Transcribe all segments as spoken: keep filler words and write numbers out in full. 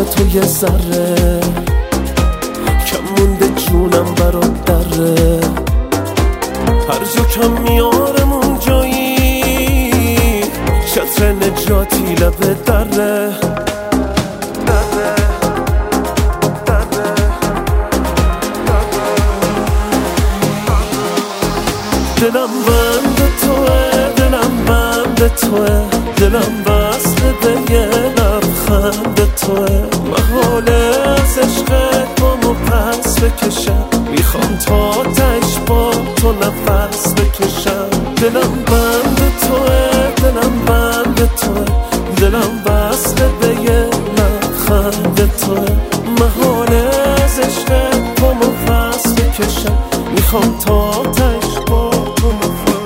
واسه تو یه ذره کم مونده جونم برات دره، هر جا کم میارم اون جایی چتر نجاتی لبه دره. دلم بند توه، دلم بند توه، دلم بسته به یه لبخند توه. محاله از عشقت بامو پس بکشم، میخوام تا تش با تو نفس بکشم. دلم بند توه، دلم بند توه، دلم بسته به یه لبخند توه. محاله از عشقت بامو پس بکشم، میخوام تا تش با تو نفس.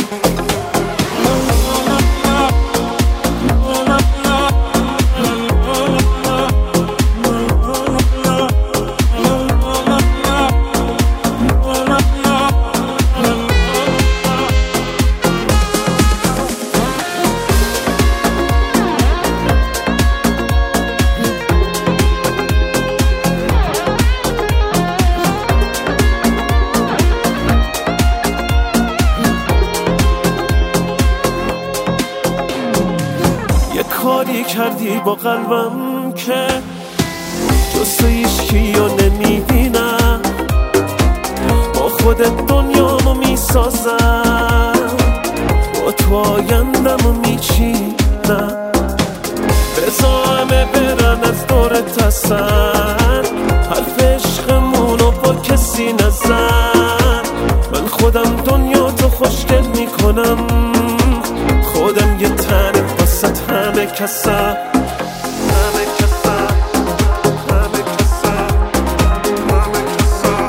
کاری کردی با قلبم که جز تو هیچکی رو نمیبینم، با خودت دنیامو میسازم، با تو آیندمو میچینم. بذار همه برن از دورت هستن، حرف عشقمونو با کسی نزن. من خودم دنیا تو خوشگل میکنم، خودم یه تنه واسط همه کسم. همه کسم، همه کسم، همه کسم.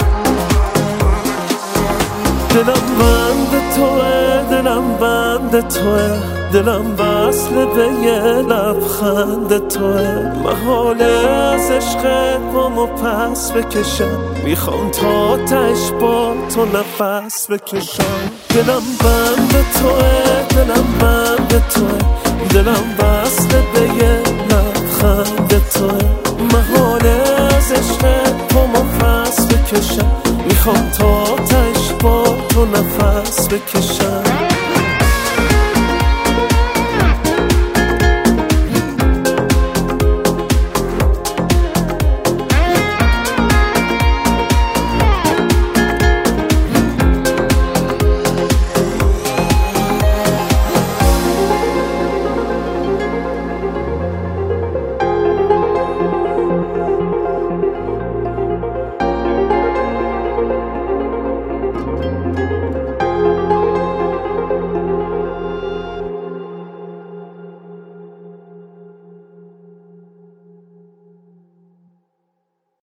دلم بند توه، دلم بند توه، دلم وصل به یه لبخند توه. محاله از عشقت بامو پس بکشم، میخوام تا تش با تو نفس بکشم. دلم بند توه، دلم بند توه، دلم وصل به یه لبخند توه. محاله از عشقت بامو پس بکشم، میخوام تا تش با تو نفس بکشم.